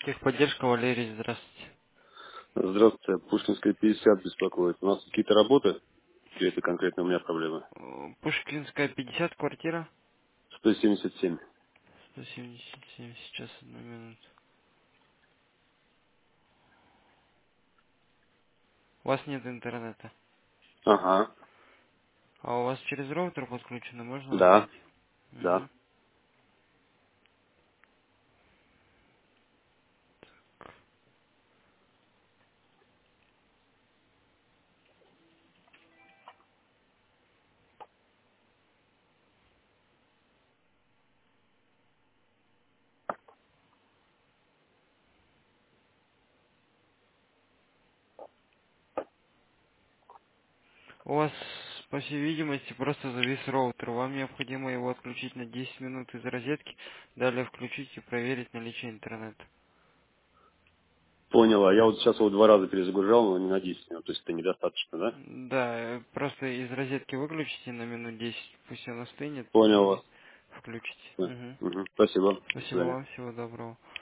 Техподдержка, Валерий, здравствуйте. Здравствуйте, Пушкинская 50 беспокоит. У нас какие-то работы? Или это конкретно у меня проблемы? Пушкинская, 50, квартира? 177. 177, сейчас, одну минуту. У вас нет интернета. Ага, А у вас через роутер подключено, можно да, узнать? да. Мгм. У вас, по всей видимости, просто завис роутер. Вам необходимо его отключить на 10 минут из розетки, далее включить и проверить наличие интернета. Понял, а я вот сейчас его 2 раза перезагружал, но не на 10 минут, то есть это недостаточно, да? Да, просто из розетки выключите на минут 10, пусть он остынет Понял и вас. включите. Да. Мгм. Мгм. Спасибо, до Спасибо свидания. вам, всего доброго.